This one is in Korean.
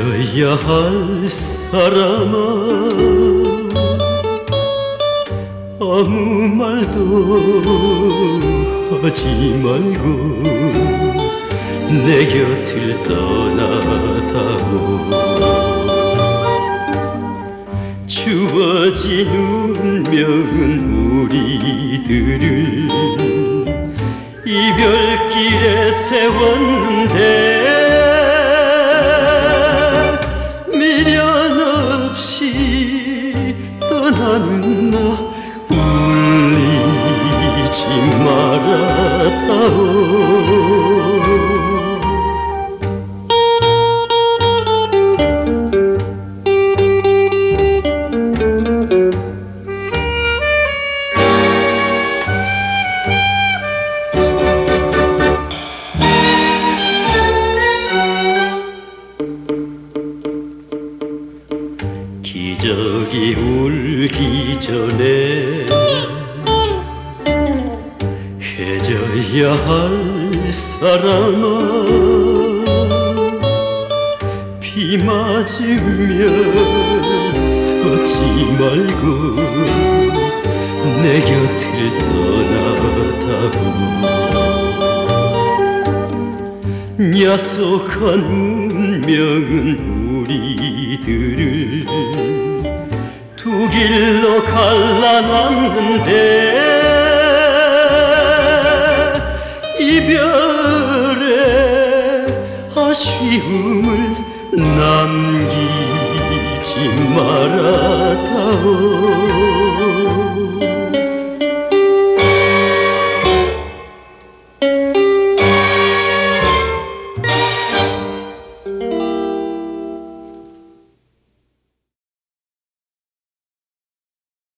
헤져야 할 사람아, 아무 말도 하지 말고 내 곁을 떠나다오. 주어진 운명은 우리들을 이별길에 세웠는데 미련 없이 떠나는 나 울리지 말아다오. 기적이 울기 전에 헤져야 할 사람아, 비 맞으면 서지 말고 내 곁을 떠나다오. 야속한 운명은 우리들을 두 길로 갈라놨는데 이별의 아쉬움을 남기지 말아다오.